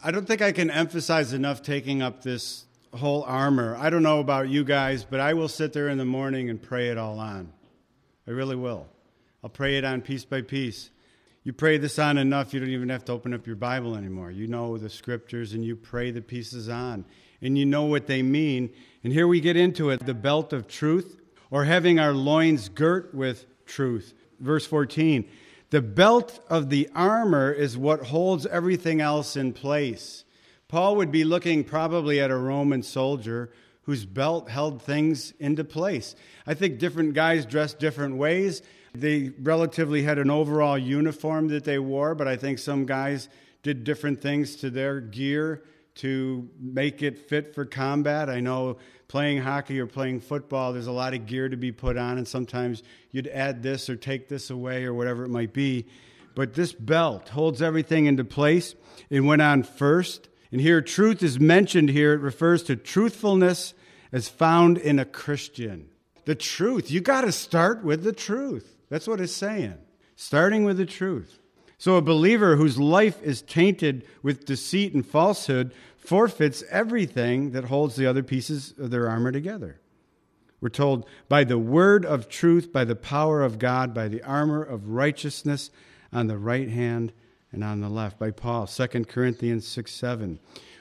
I don't think I can emphasize enough taking up this whole armor. I don't know about you guys, but I will sit there in the morning and pray it all on. I really will. I'll pray it on piece by piece. You pray this on enough, you don't even have to open up your Bible anymore. You know the scriptures, and you pray the pieces on, and you know what they mean. And here we get into it, the belt of truth, or having our loins girt with truth. Verse 14, the belt of the armor is what holds everything else in place. Paul would be looking probably at a Roman soldier whose belt held things into place. I think different guys dressed different ways. They relatively had an overall uniform that they wore, but I think some guys did different things to their gear to make it fit for combat. I know playing hockey or playing football, there's a lot of gear to be put on, and sometimes you'd add this or take this away or whatever it might be. But this belt holds everything into place. It went on first. And here, truth is mentioned here. It refers to truthfulness as found in a Christian. The truth. You got to start with the truth. That's what it's saying. Starting with the truth. So a believer whose life is tainted with deceit and falsehood forfeits everything that holds the other pieces of their armor together. We're told, by the word of truth, by the power of God, by the armor of righteousness on the right hand and on the left, by Paul, 2 Corinthians 6:7.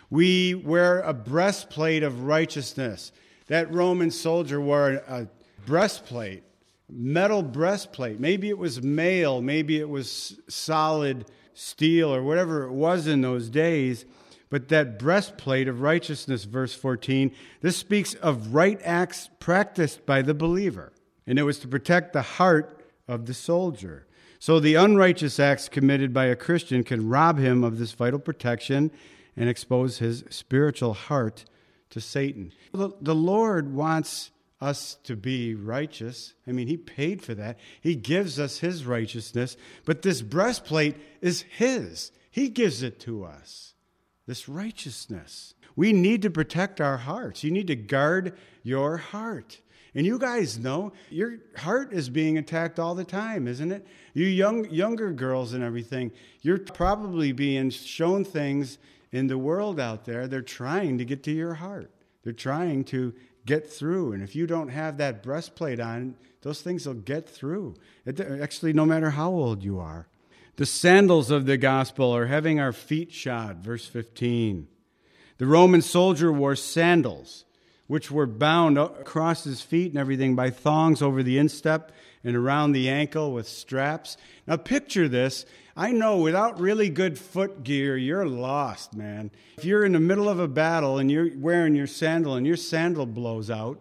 We wear a breastplate of righteousness. That Roman soldier wore a breastplate, metal breastplate. Maybe it was mail, maybe it was solid steel or whatever it was in those days. But that breastplate of righteousness, verse 14, this speaks of right acts practiced by the believer. And it was to protect the heart of the soldier. So the unrighteous acts committed by a Christian can rob him of this vital protection and expose his spiritual heart to Satan. The Lord wants us to be righteous. I mean, he paid for that. He gives us his righteousness. But this breastplate is his. He gives it to us. This righteousness. We need to protect our hearts. You need to guard your heart. And you guys know your heart is being attacked all the time, isn't it? You younger girls and everything, you're probably being shown things in the world out there. They're trying to get to your heart. They're trying to get through. And if you don't have that breastplate on, those things will get through. Actually, no matter how old you are. The sandals of the gospel are having our feet shod, verse 15. The Roman soldier wore sandals, which were bound across his feet and everything by thongs over the instep and around the ankle with straps. Now picture this. I know without really good foot gear, you're lost, man. If you're in the middle of a battle and you're wearing your sandal and your sandal blows out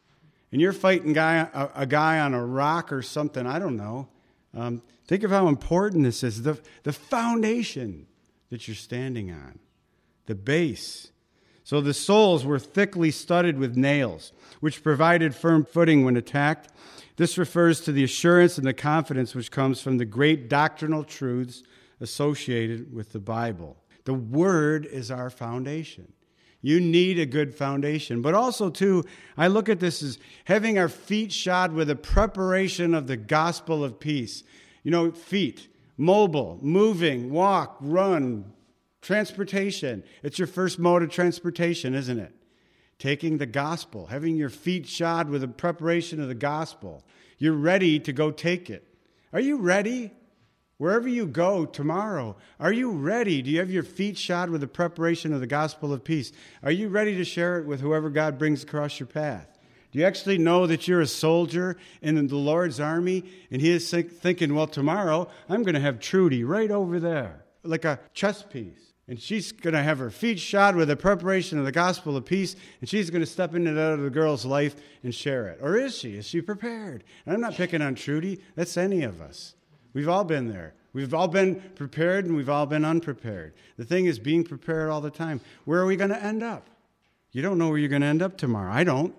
and you're fighting a guy on a rock or something, I don't know. Think of how important this is. The foundation that you're standing on, the base. So the soles were thickly studded with nails, which provided firm footing when attacked. This refers to the assurance and the confidence which comes from the great doctrinal truths associated with the Bible. The Word is our foundation. You need a good foundation. But also, too, I look at this as having our feet shod with a preparation of the gospel of peace. You know, feet, mobile, moving, walk, run, transportation. It's your first mode of transportation, isn't it? Taking the gospel, having your feet shod with a preparation of the gospel. You're ready to go take it. Are you ready? Wherever you go tomorrow, are you ready? Do you have your feet shod with the preparation of the gospel of peace? Are you ready to share it with whoever God brings across your path? Do you actually know that you're a soldier in the Lord's army? And he is thinking, well, tomorrow I'm going to have Trudy right over there, like a chess piece. And she's going to have her feet shod with the preparation of the gospel of peace, and she's going to step into that other girl's life and share it. Or is she? Is she prepared? And I'm not picking on Trudy. That's any of us. We've all been there. We've all been prepared, and we've all been unprepared. The thing is being prepared all the time. Where are we going to end up? You don't know where you're going to end up tomorrow. I don't.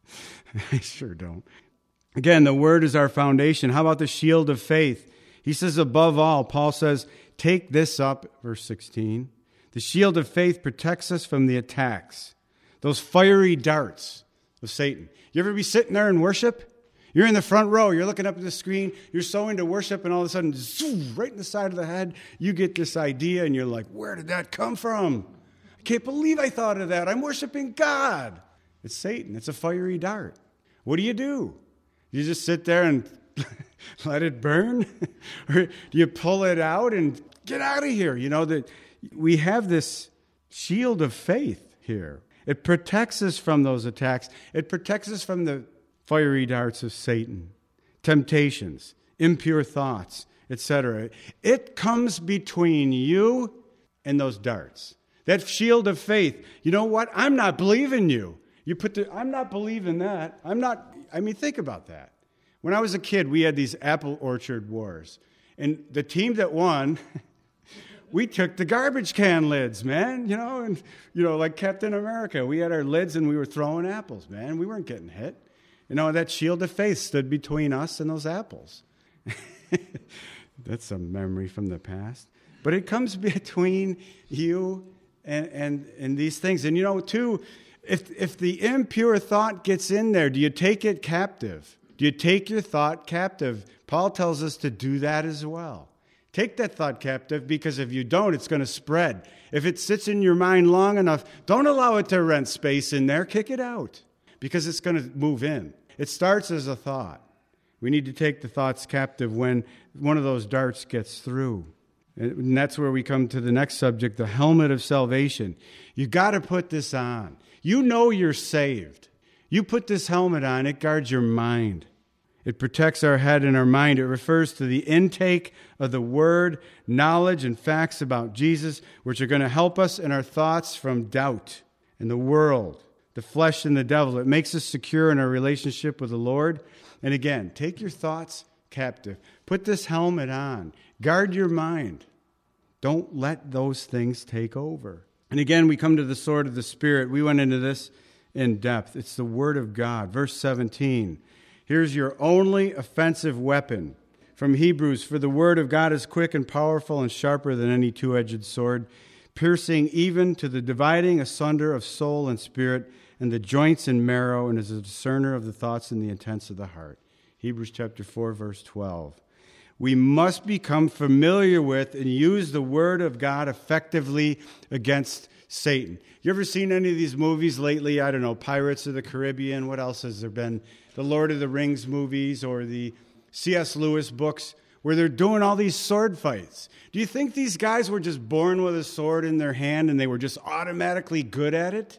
I sure don't. Again, the Word is our foundation. How about the shield of faith? He says, above all, Paul says, take this up, verse 16. The shield of faith protects us from the attacks, those fiery darts of Satan. You ever be sitting there in worship? You're in the front row. You're looking up at the screen. You're so into worship, and all of a sudden, zoom, right in the side of the head, you get this idea, and you're like, where did that come from? Can't believe I thought of that. I'm worshiping God. It's Satan. It's a fiery dart. What do? You just sit there and let it burn? Or do you pull it out and get out of here? You know, that we have this shield of faith here. It protects us from those attacks. It protects us from the fiery darts of Satan, temptations, impure thoughts, etc. It comes between you and those darts. That shield of faith. You know what? I'm not believing you. I'm not believing that. Think about that. When I was a kid, we had these apple orchard wars. And the team that won, we took the garbage can lids, man. Like Captain America. We had our lids and we were throwing apples, man. We weren't getting hit. That shield of faith stood between us and those apples. That's a memory from the past. But it comes between you and these things. And too, if the impure thought gets in there, do you take it captive? Do you take your thought captive? Paul tells us to do that as well. Take that thought captive, because if you don't, it's going to spread. If it sits in your mind long enough, don't allow it to rent space in there. Kick it out, because it's going to move in. It starts as a thought. We need to take the thoughts captive when one of those darts gets through. And that's where we come to the next subject, the helmet of salvation. You got to put this on. You know you're saved. You put this helmet on, it guards your mind. It protects our head and our mind. It refers to the intake of the word, knowledge, and facts about Jesus, which are going to help us in our thoughts from doubt and the world, the flesh and the devil. It makes us secure in our relationship with the Lord. And again, take your thoughts captive. Put this helmet on. Guard your mind. Don't let those things take over. And again, we come to the sword of the Spirit. We went into this in depth. It's the Word of God. Verse 17. Here's your only offensive weapon. From Hebrews, for the Word of God is quick and powerful and sharper than any two-edged sword, piercing even to the dividing asunder of soul and spirit and the joints and marrow, and is a discerner of the thoughts and the intents of the heart. Hebrews chapter 4, verse 12. We must become familiar with and use the Word of God effectively against Satan. You ever seen any of these movies lately? I don't know, Pirates of the Caribbean. What else has there been? The Lord of the Rings movies or the C.S. Lewis books where they're doing all these sword fights. Do you think these guys were just born with a sword in their hand and they were just automatically good at it?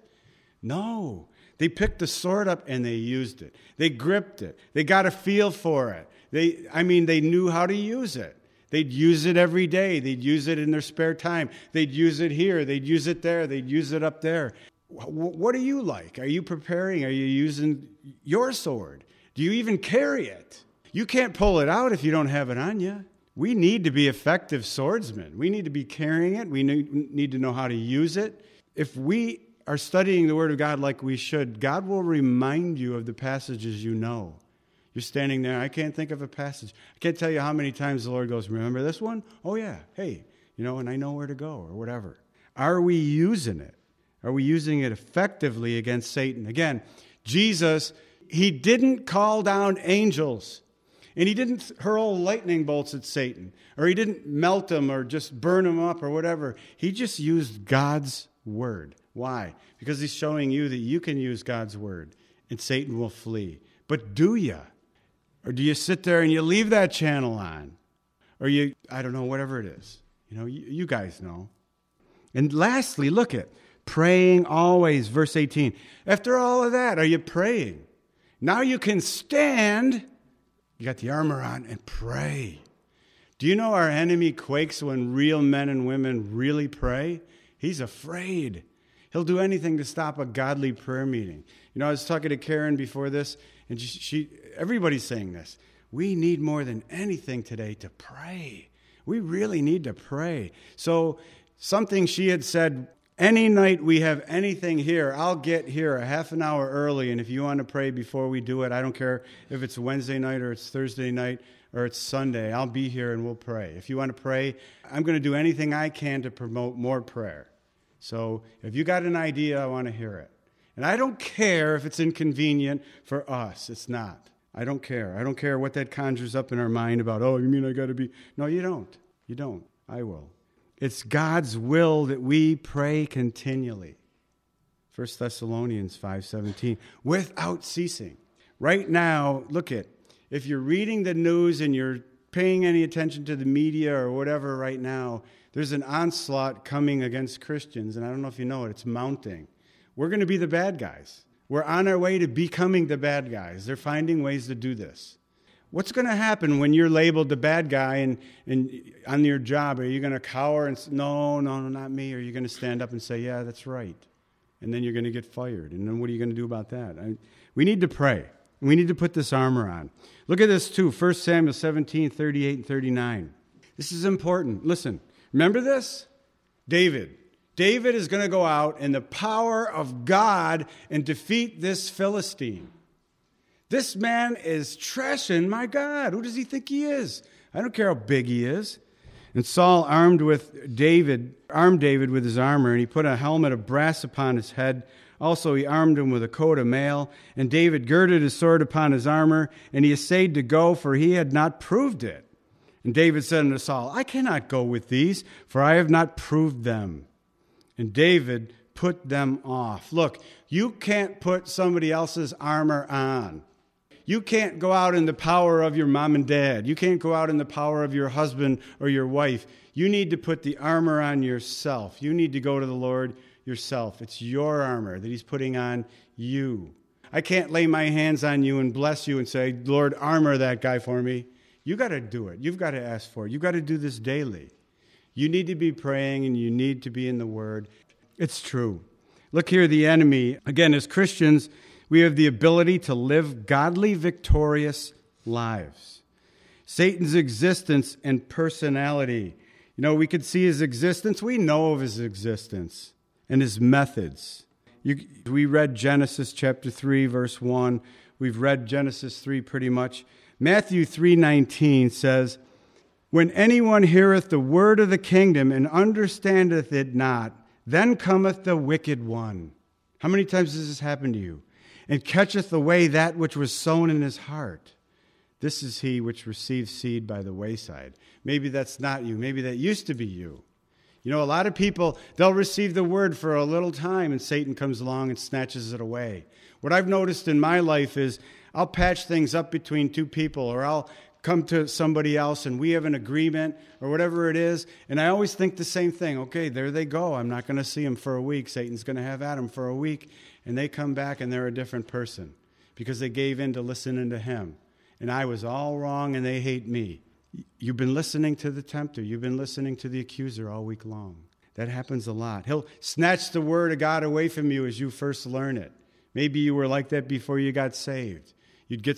No. They picked the sword up and they used it. They gripped it. They got a feel for it. They knew how to use it. They'd use it every day. They'd use it in their spare time. They'd use it here. They'd use it there. They'd use it up there. What are you like? Are you preparing? Are you using your sword? Do you even carry it? You can't pull it out if you don't have it on you. We need to be effective swordsmen. We need to be carrying it. We need to know how to use it. If we are studying the Word of God like we should, God will remind you of the passages you know. You're standing there, I can't think of a passage. I can't tell you how many times the Lord goes, remember this one? Oh yeah, hey, and I know where to go or whatever. Are we using it? Are we using it effectively against Satan? Again, Jesus, he didn't call down angels. And he didn't hurl lightning bolts at Satan. Or he didn't melt him or just burn him up or whatever. He just used God's word. Why? Because he's showing you that you can use God's word and Satan will flee. But do you? Or do you sit there and you leave that channel on? Or I don't know, whatever it is. You guys know. And lastly, look at praying always, verse 18. After all of that, are you praying? Now you can stand, you got the armor on, and pray. Do you know our enemy quakes when real men and women really pray? He's afraid. He'll do anything to stop a godly prayer meeting. I was talking to Karen before this, and everybody's saying this. We need more than anything today to pray. We really need to pray. So something she had said, any night we have anything here, I'll get here a half an hour early, and if you want to pray before we do it, I don't care if it's Wednesday night or it's Thursday night or it's Sunday, I'll be here and we'll pray. If you want to pray, I'm going to do anything I can to promote more prayer. So if you got an idea, I want to hear it. And I don't care if it's inconvenient for us. It's not. I don't care. I don't care what that conjures up in our mind about, oh, you mean I got to be... No, you don't. You don't. I will. It's God's will that we pray continually. 1 Thessalonians 5:17, without ceasing. Right now, look at, if you're reading the news and you're paying any attention to the media or whatever right now, there's an onslaught coming against Christians, and I don't know if you know it, it's mounting. We're going to be the bad guys. We're on our way to becoming the bad guys. They're finding ways to do this. What's going to happen when you're labeled the bad guy and on your job? Are you going to cower and say, no, not me? Or are you going to stand up and say, yeah, that's right? And then you're going to get fired. And then what are you going to do about that? We need to pray. We need to put this armor on. Look at this too, 1 Samuel 17:38 and 39. This is important. Listen, remember this? David. David is going to go out in the power of God and defeat this Philistine. This man is trashing my God. Who does he think he is? I don't care how big he is. And Saul armed David with his armor, and he put a helmet of brass upon his head. Also, he armed him with a coat of mail. And David girded his sword upon his armor, and he essayed to go, for he had not proved it. And David said unto Saul, I cannot go with these, for I have not proved them. And David put them off. Look, you can't put somebody else's armor on. You can't go out in the power of your mom and dad. You can't go out in the power of your husband or your wife. You need to put the armor on yourself. You need to go to the Lord yourself. It's your armor that he's putting on you. I can't lay my hands on you and bless you and say, Lord, armor that guy for me. You got to do it. You've got to ask for it. You've got to do this daily. You need to be praying and you need to be in the Word. It's true. Look here, the enemy. Again, as Christians, we have the ability to live godly, victorious lives. Satan's existence and personality. You know, we could see his existence. We know of his existence and his methods. We read Genesis chapter 3, verse 1. We've read Genesis 3 pretty much. Matthew 3:19 says, when anyone heareth the word of the kingdom and understandeth it not, then cometh the wicked one. How many times has this happened to you? And catcheth away that which was sown in his heart. This is he which receives seed by the wayside. Maybe that's not you. Maybe that used to be you. You know, a lot of people, they'll receive the word for a little time and Satan comes along and snatches it away. What I've noticed in my life is I'll patch things up between two people, or I'll come to somebody else and we have an agreement or whatever it is, and I always think the same thing. Okay, there they go. I'm not going to see them for a week. Satan's going to have at them for a week. And they come back and they're a different person because they gave in to listening to him. And I was all wrong and they hate me. You've been listening to the tempter. You've been listening to the accuser all week long. That happens a lot. He'll snatch the word of God away from you as you first learn it. Maybe you were like that before you got saved. You'd get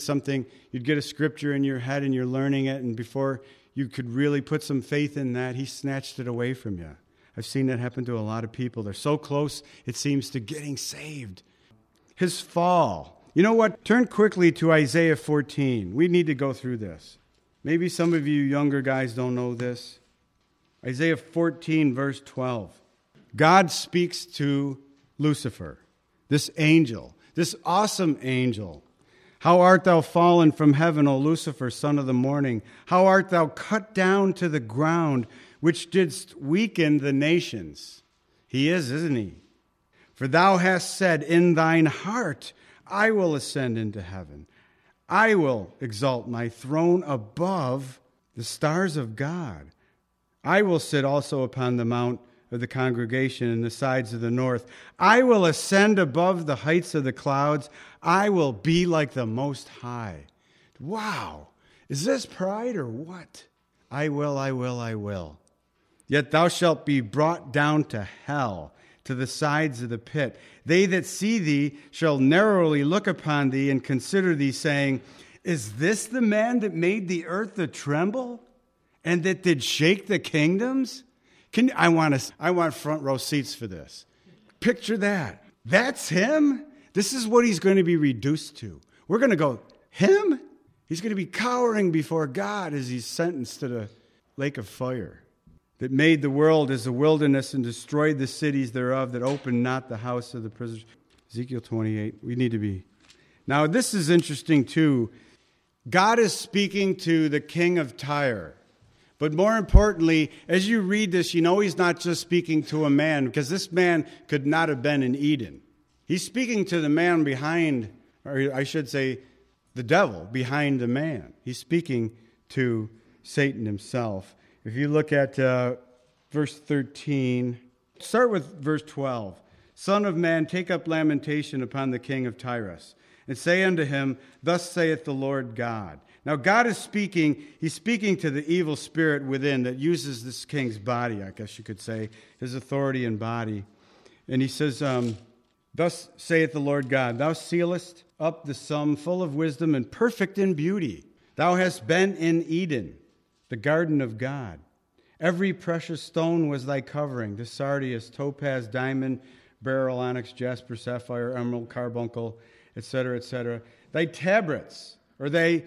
a scripture in your head and you're learning it, and before you could really put some faith in that, he snatched it away from you. I've seen that happen to a lot of people. They're so close, it seems, to getting saved. His fall. You know what? Turn quickly to Isaiah 14. We need to go through this. Maybe some of you younger guys don't know this. Isaiah 14, verse 12. God speaks to Lucifer, this angel, this awesome angel. How art thou fallen from heaven, O Lucifer, son of the morning? How art thou cut down to the ground, which didst weaken the nations? He is, isn't he? For thou hast said in thine heart, I will ascend into heaven. I will exalt my throne above the stars of God. I will sit also upon the mount of the congregation in the sides of the north. I will ascend above the heights of the clouds. I will be like the Most High. Wow. Is this pride or what? I will. Yet thou shalt be brought down to hell, to the sides of the pit. They that see thee shall narrowly look upon thee and consider thee, saying, is this the man that made the earth to tremble, and that did shake the kingdoms? I want front row seats for this. Picture that. That's him? This is what he's going to be reduced to. We're going to go, him? He's going to be cowering before God as he's sentenced to the lake of fire. That made the world as a wilderness and destroyed the cities thereof, that opened not the house of the prisoners. Ezekiel 28. We need to be. Now, this is interesting too. God is speaking to the king of Tyre. But more importantly, as you read this, you know he's not just speaking to a man, because this man could not have been in Eden. He's speaking to the man behind, or I should say, the devil behind the man. He's speaking to Satan himself. If you look at verse 13, start with verse 12. Son of man, take up lamentation upon the king of Tyrus, and say unto him, Thus saith the Lord God. Now God is speaking, he's speaking to the evil spirit within that uses this king's body, I guess you could say, his authority and body. And he says, Thus saith the Lord God, Thou sealest up the sum full of wisdom and perfect in beauty. Thou hast been in Eden, the garden of God. Every precious stone was thy covering, the sardius, topaz, diamond, beryl, onyx, jasper, sapphire, emerald, carbuncle, etc., etc. Thy tabrets, or thy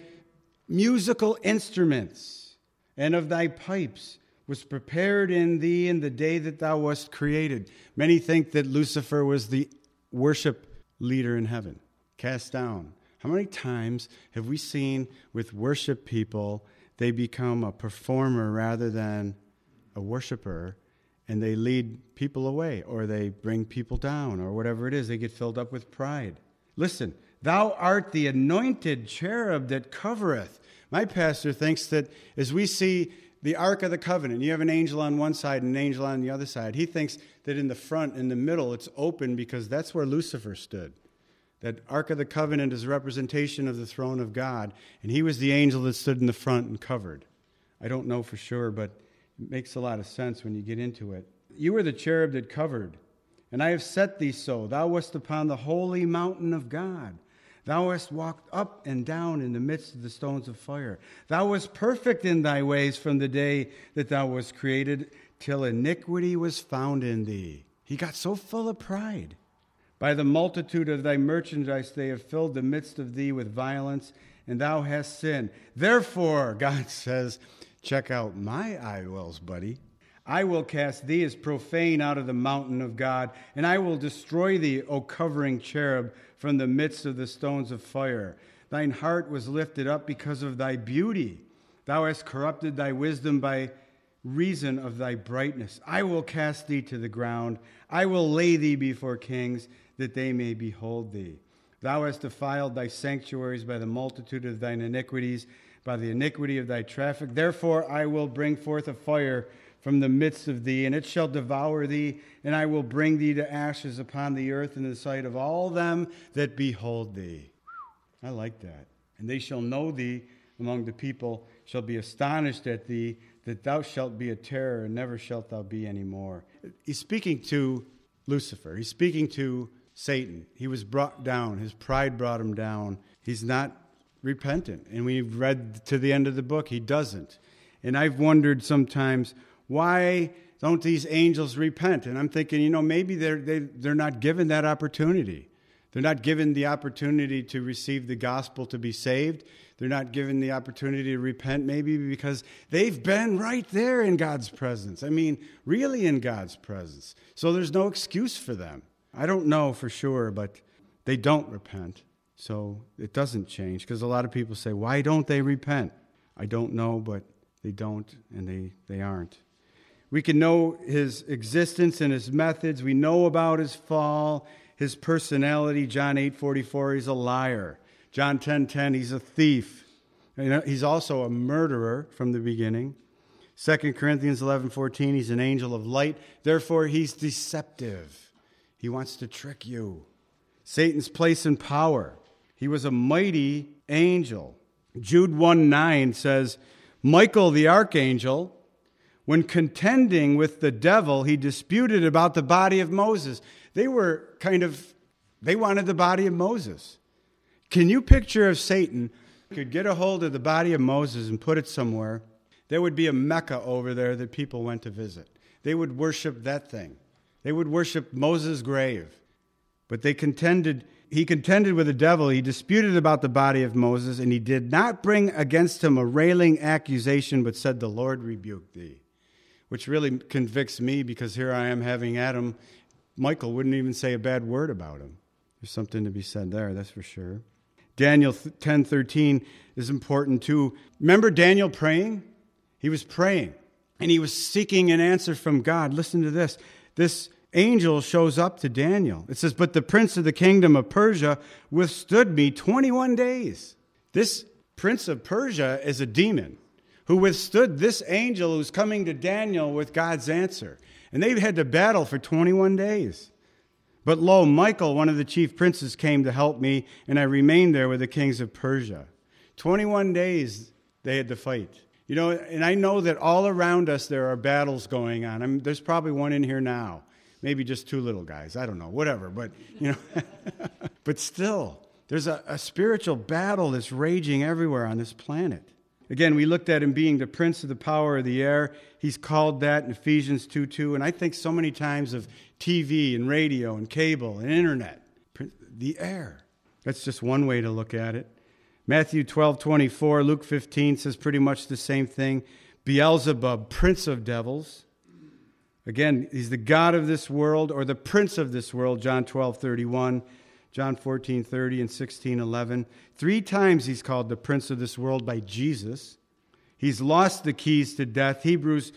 musical instruments, and of thy pipes was prepared in thee in the day that thou wast created. Many think that Lucifer was the worship leader in heaven, cast down. How many times have we seen with worship people, they become a performer rather than a worshiper, and they lead people away, or they bring people down, or whatever it is. They get filled up with pride. Listen, thou art the anointed cherub that covereth. My pastor thinks that as we see the Ark of the Covenant, you have an angel on one side and an angel on the other side. He thinks that in the front, in the middle, it's open because that's where Lucifer stood. That Ark of the Covenant is a representation of the throne of God, and he was the angel that stood in the front and covered. I don't know for sure, but it makes a lot of sense when you get into it. You were the cherub that covered, and I have set thee so. Thou wast upon the holy mountain of God. Thou hast walked up and down in the midst of the stones of fire. Thou wast perfect in thy ways from the day that thou wast created, till iniquity was found in thee. He got so full of pride. By the multitude of thy merchandise they have filled the midst of thee with violence, and thou hast sinned. Therefore, God says, check out my eye wells, buddy. I will cast thee as profane out of the mountain of God, and I will destroy thee, O covering cherub, from the midst of the stones of fire. Thine heart was lifted up because of thy beauty. Thou hast corrupted thy wisdom by reason of thy brightness. I will cast thee to the ground. I will lay thee before kings, that they may behold thee. Thou hast defiled thy sanctuaries by the multitude of thine iniquities, by the iniquity of thy traffic. Therefore I will bring forth a fire from the midst of thee, and it shall devour thee, and I will bring thee to ashes upon the earth in the sight of all them that behold thee. I like that. And they shall know thee among the people, shall be astonished at thee, that thou shalt be a terror, and never shalt thou be any more. He's speaking to Lucifer. He's speaking to Satan. He was brought down. His pride brought him down. He's not repentant. And we've read to the end of the book, he doesn't. And I've wondered sometimes, why don't these angels repent? And I'm thinking, maybe they're not given that opportunity. They're not given the opportunity to receive the gospel to be saved. They're not given the opportunity to repent, maybe because they've been right there in God's presence. I mean, really in God's presence. So there's no excuse for them. I don't know for sure, but they don't repent. So it doesn't change, because a lot of people say, why don't they repent? I don't know, but they don't, and they aren't. We can know his existence and his methods. We know about his fall, his personality. John 8:44, he's a liar. John 10:10, he's a thief. He's also a murderer from the beginning. 2 Corinthians 11:14, he's an angel of light. Therefore, he's deceptive. He wants to trick you. Satan's place and power. He was a mighty angel. Jude 1:9 says, Michael the archangel, when contending with the devil, he disputed about the body of Moses. They wanted the body of Moses. Can you picture if Satan could get a hold of the body of Moses and put it somewhere? There would be a Mecca over there that people went to visit. They would worship that thing. They would worship Moses' grave. But he contended with the devil. He disputed about the body of Moses, and he did not bring against him a railing accusation, but said, the Lord rebuke thee. Which really convicts me, because here I am having Adam. Michael wouldn't even say a bad word about him. There's something to be said there, that's for sure. Daniel 10:13 is important too. Remember Daniel praying? He was praying, and he was seeking an answer from God. Listen to this. This angel shows up to Daniel. It says, but the prince of the kingdom of Persia withstood me 21 days. This prince of Persia is a demon who withstood this angel who's coming to Daniel with God's answer. And they've had to battle for 21 days. But lo, Michael, one of the chief princes, came to help me, and I remained there with the kings of Persia. 21 days they had to fight. You know, and I know that all around us there are battles going on. There's probably one in here now. Maybe just two little guys. I don't know, whatever. But, you know, but still, there's a spiritual battle that's raging everywhere on this planet. Again, we looked at him being the prince of the power of the air. He's called that in Ephesians 2:2. And I think so many times of TV and radio and cable and internet. The air. That's just one way to look at it. Matthew 12:24, Luke 15 says pretty much the same thing. Beelzebub, prince of devils. Again, he's the god of this world, or the prince of this world, John 12:31, John 14:30, and 16:11. 3 times he's called the prince of this world by Jesus. He's lost the keys to death. Hebrews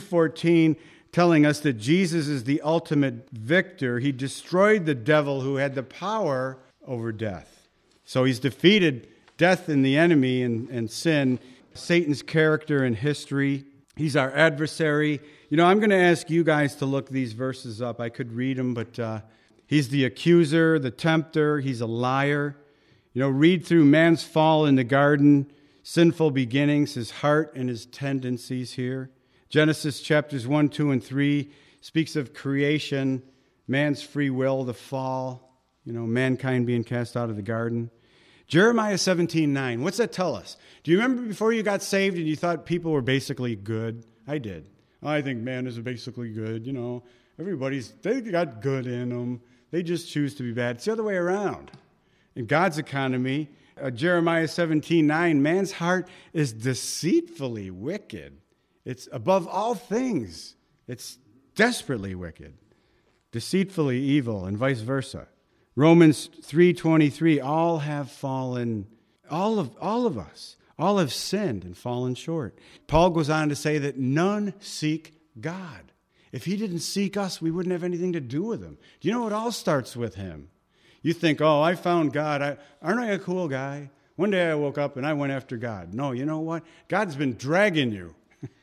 2:14 telling us that Jesus is the ultimate victor. He destroyed the devil who had the power over death. So he's defeated death and the enemy and sin, Satan's character and history. He's our adversary. You know, I'm going to ask you guys to look these verses up. I could read them, but he's the accuser, the tempter. He's a liar. You know, read through man's fall in the garden, sinful beginnings, his heart and his tendencies here. Genesis chapters 1, 2, and 3 speaks of creation, man's free will, the fall, you know, mankind being cast out of the garden. Jeremiah 17:9. What's that tell us? Do you remember before you got saved and you thought people were basically good? I did. I think man is basically good. You know, they got good in them. They just choose to be bad. It's the other way around. In God's economy, Jeremiah 17:9, man's heart is deceitfully wicked. It's above all things. It's desperately wicked, deceitfully evil, and vice versa. Romans 3:23, all have fallen, all of us, all have sinned and fallen short. Paul goes on to say that none seek God. If he didn't seek us, we wouldn't have anything to do with him. Do you know it all starts with him? You think, oh, I found God. Aren't I a cool guy? One day I woke up and I went after God. No, you know what? God's been dragging you.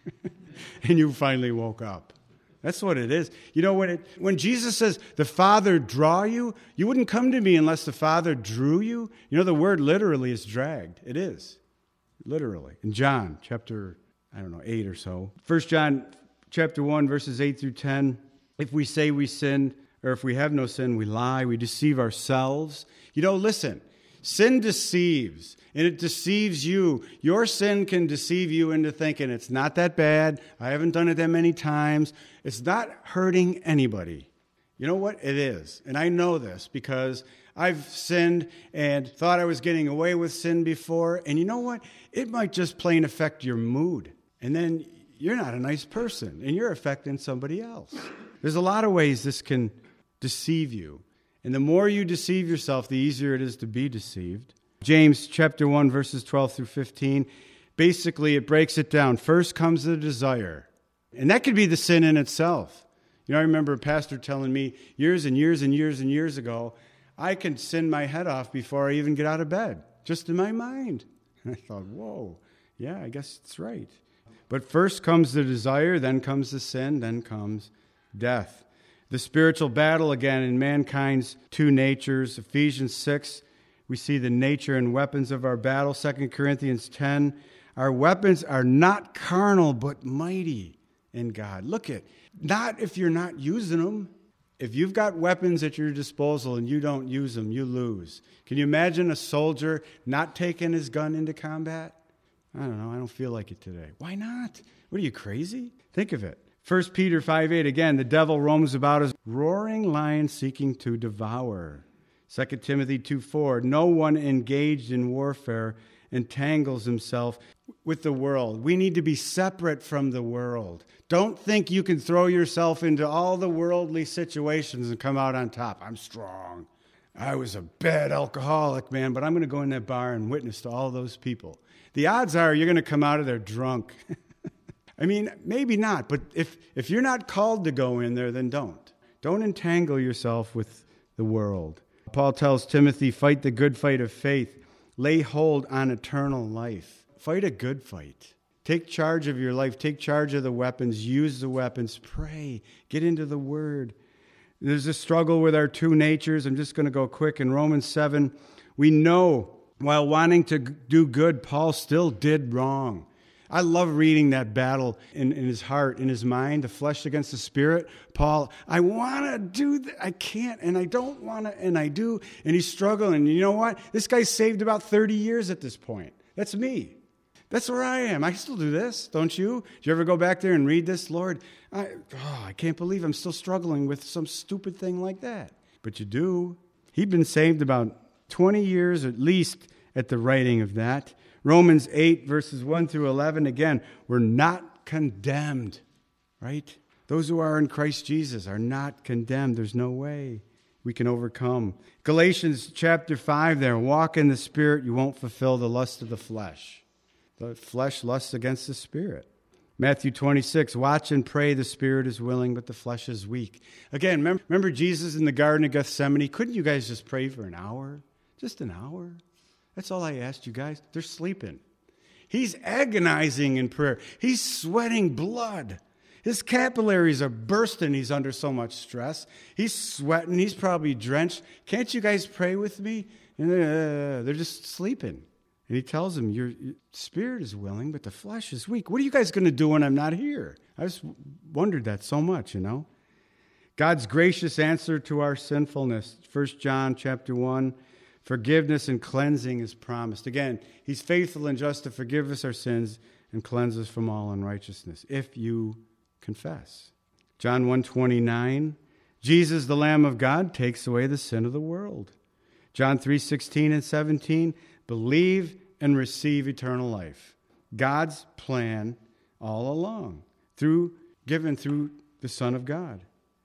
And you finally woke up. That's what it is. You know, when Jesus says, the Father draw you, you wouldn't come to me unless the Father drew you. You know, the word literally is dragged. It is, literally. In John chapter, 8 or so. 1 John chapter 1, verses 8 through 10. If we say we sin, or if we have no sin, we lie, we deceive ourselves. You know, listen, sin deceives, and it deceives you. Your sin can deceive you into thinking it's not that bad. I haven't done it that many times. It's not hurting anybody. You know what? It is. And I know this because I've sinned and thought I was getting away with sin before. And you know what? It might just plain affect your mood. And then you're not a nice person, and you're affecting somebody else. There's a lot of ways this can deceive you. And the more you deceive yourself, the easier it is to be deceived. James chapter 1, verses 12 through 15, basically it breaks it down. First comes the desire. And that could be the sin in itself. You know, I remember a pastor telling me years and years and years and years ago, I can sin my head off before I even get out of bed, just in my mind. And I thought, whoa, yeah, I guess it's right. But first comes the desire, then comes the sin, then comes death. The spiritual battle, again, in mankind's two natures. Ephesians 6, we see the nature and weapons of our battle. 2 Corinthians 10, our weapons are not carnal, but mighty in God. Look at, not if you're not using them. If you've got weapons at your disposal and you don't use them, you lose. Can you imagine a soldier not taking his gun into combat? I don't know. I don't feel like it today. Why not? What are you, crazy? Think of it. 1 Peter 5:8, again, the devil roams about as a roaring lion seeking to devour. 2 Timothy 2:4, no one engaged in warfare entangles himself with the world. We need to be separate from the world. Don't think you can throw yourself into all the worldly situations and come out on top. I'm strong. I was a bad alcoholic, man, but I'm going to go in that bar and witness to all those people. The odds are you're going to come out of there drunk. I mean, maybe not, but if you're not called to go in there, then don't. Don't entangle yourself with the world. Paul tells Timothy, fight the good fight of faith. Lay hold on eternal life. Fight a good fight. Take charge of your life. Take charge of the weapons. Use the weapons. Pray. Get into the Word. There's a struggle with our two natures. I'm just going to go quick. In Romans 7, we know while wanting to do good, Paul still did wrong. I love reading that battle in his heart, in his mind, the flesh against the spirit. Paul, I want to do that. I can't, and I don't want to, and I do. And he's struggling. And you know what? This guy's saved about 30 years at this point. That's me. That's where I am. I still do this, don't you? Do you ever go back there and read this? Lord, I can't believe I'm still struggling with some stupid thing like that. But you do. He'd been saved about 20 years at least at the writing of that. Romans 8, verses 1 through 11, again, we're not condemned, right? Those who are in Christ Jesus are not condemned. There's no way we can overcome. Galatians chapter 5 there, walk in the Spirit, you won't fulfill the lust of the flesh. The flesh lusts against the Spirit. Matthew 26, watch and pray, the Spirit is willing, but the flesh is weak. Again, remember Jesus in the Garden of Gethsemane? Couldn't you guys just pray for an hour? Just an hour? That's all I asked you guys. They're sleeping. He's agonizing in prayer. He's sweating blood. His capillaries are bursting. He's under so much stress. He's sweating. He's probably drenched. Can't you guys pray with me? And they're just sleeping. And he tells them, your spirit is willing, but the flesh is weak. What are you guys going to do when I'm not here? I just wondered that so much, you know. God's gracious answer to our sinfulness. 1 John chapter 1. Forgiveness and cleansing is promised. Again, he's faithful and just to forgive us our sins and cleanse us from all unrighteousness, if you confess. John 1:29, Jesus, the Lamb of God, takes away the sin of the world. John 3:16 and 17, believe and receive eternal life. God's plan all along, given through the Son of God.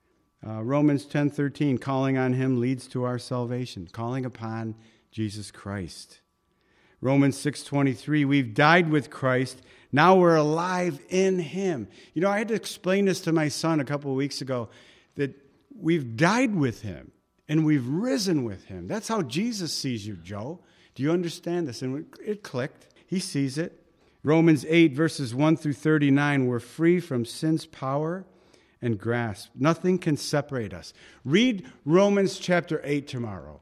Romans 10:13, calling on him leads to our salvation, calling upon Jesus Christ. Romans 6:23, we've died with Christ, now we're alive in him. You know, I had to explain this to my son a couple of weeks ago, that we've died with him and we've risen with him. That's how Jesus sees you, Joe. Do you understand this? And it clicked. He sees it. Romans 8, verses 1 through 39, we're free from sin's power and grasp. Nothing can separate us. Read Romans chapter 8 tomorrow.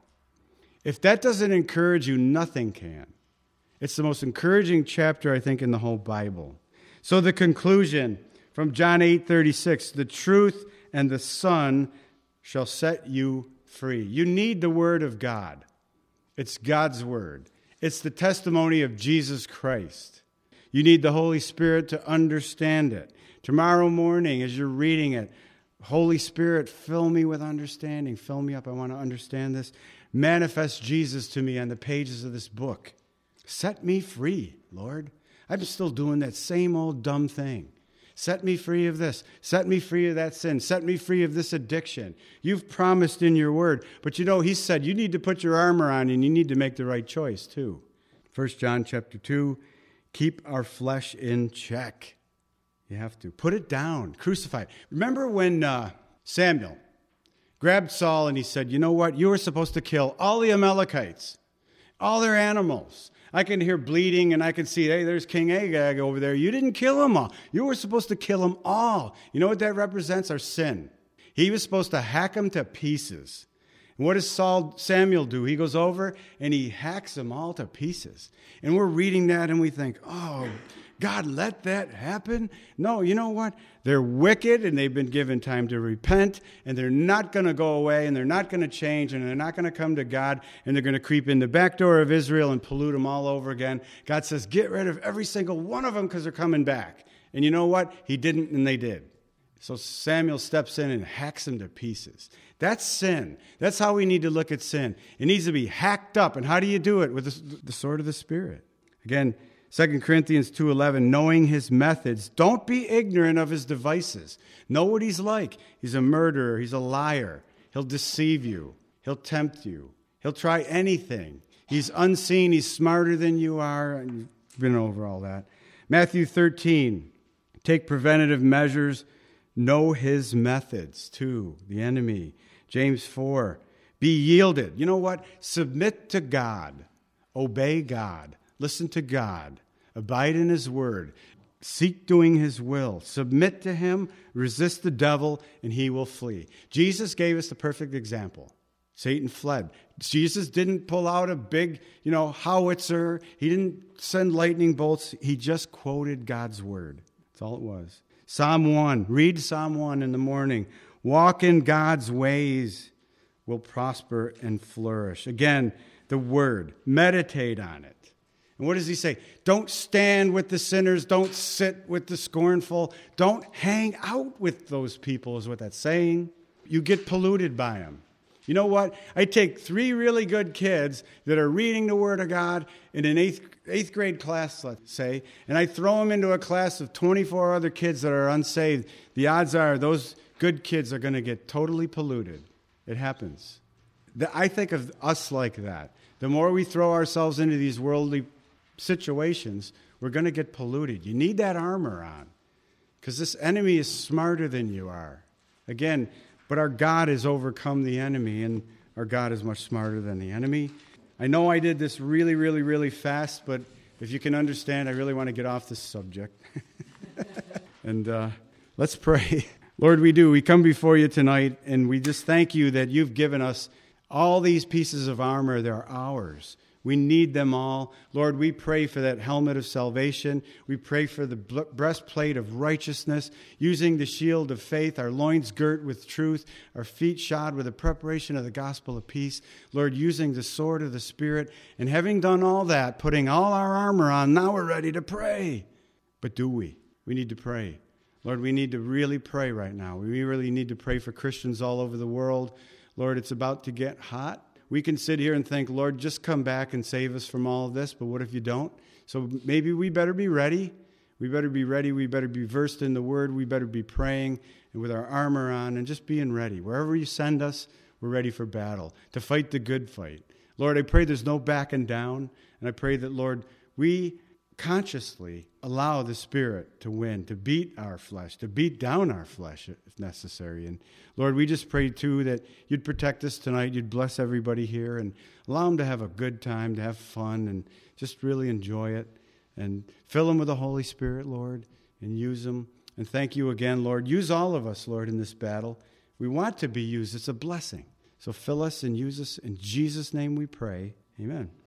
If that doesn't encourage you, nothing can. It's the most encouraging chapter, I think, in the whole Bible. So the conclusion from John 8:36, the truth and the Son shall set you free. You need the Word of God. It's God's Word. It's the testimony of Jesus Christ. You need the Holy Spirit to understand it. Tomorrow morning, as you're reading it, Holy Spirit, fill me with understanding. Fill me up. I want to understand this. Manifest Jesus to me on the pages of this book. Set me free, Lord. I'm still doing that same old dumb thing. Set me free of this. Set me free of that sin. Set me free of this addiction. You've promised in your word. But you know, he said you need to put your armor on and you need to make the right choice too. 1 John chapter 2, keep our flesh in check. You have to. Put it down. Crucify it. Remember when Samuel grabbed Saul and he said, you know what? You were supposed to kill all the Amalekites, all their animals. I can hear bleeding and I can see, hey, there's King Agag over there. You didn't kill them all. You were supposed to kill them all. You know what that represents? Our sin. He was supposed to hack them to pieces. And what does Samuel do? He goes over and he hacks them all to pieces. And we're reading that and we think, oh, God, let that happen? No, you know what? They're wicked and they've been given time to repent and they're not going to go away and they're not going to change and they're not going to come to God and they're going to creep in the back door of Israel and pollute them all over again. God says, get rid of every single one of them because they're coming back. And you know what? He didn't and they did. So Samuel steps in and hacks them to pieces. That's sin. That's how we need to look at sin. It needs to be hacked up. And how do you do it? With the sword of the Spirit. Again, 2 Corinthians 2:11, knowing his methods. Don't be ignorant of his devices. Know what he's like. He's a murderer. He's a liar. He'll deceive you. He'll tempt you. He'll try anything. He's unseen. He's smarter than you are. And you've been over all that. Matthew 13, Take preventative measures. Know his methods too, the enemy. James 4, be yielded. You know what? Submit to God. Obey God. Listen to God. Abide in his word. Seek doing his will. Submit to him. Resist the devil, and he will flee. Jesus gave us the perfect example. Satan fled. Jesus didn't pull out a big, howitzer. He didn't send lightning bolts. He just quoted God's word. That's all it was. Psalm 1. Read Psalm 1 in the morning. Walk in God's ways, will prosper and flourish. Again, the word. Meditate on it. And what does he say? Don't stand with the sinners. Don't sit with the scornful. Don't hang out with those people is what that's saying. You get polluted by them. You know what? I take 3 really good kids that are reading the Word of God in an eighth grade class, let's say, and I throw them into a class of 24 other kids that are unsaved. The odds are those good kids are going to get totally polluted. It happens. I think of us like that. The more we throw ourselves into these worldly situations, we're going to get polluted. You need that armor on because this enemy is smarter than you are. Again, but our God has overcome the enemy, and our God is much smarter than the enemy. I know I did this really, really, really fast, but if you can understand, I really want to get off this subject. And let's pray. Lord, we come before you tonight, and we just thank you that you've given us all these pieces of armor. They're ours. We need them all. Lord, we pray for that helmet of salvation. We pray for the breastplate of righteousness, using the shield of faith, our loins girt with truth, our feet shod with the preparation of the gospel of peace. Lord, using the sword of the Spirit. And having done all that, putting all our armor on, now we're ready to pray. But do we? We need to pray. Lord, we need to really pray right now. We really need to pray for Christians all over the world. Lord, it's about to get hot. We can sit here and think, Lord, just come back and save us from all of this, but what if you don't? So maybe we better be ready. We better be ready. We better be versed in the Word. We better be praying and with our armor on and just being ready. Wherever you send us, we're ready for battle, to fight the good fight. Lord, I pray there's no backing down, and I pray that, Lord, we consciously allow the Spirit to win, to beat our flesh, to beat down our flesh if necessary. And Lord, we just pray too that you'd protect us tonight, you'd bless everybody here and allow them to have a good time, to have fun and just really enjoy it. And fill them with the Holy Spirit, Lord, and use them. And thank you again, Lord. Use all of us, Lord, in this battle. We want to be used. It's a blessing. So fill us and use us. In Jesus' name we pray. Amen.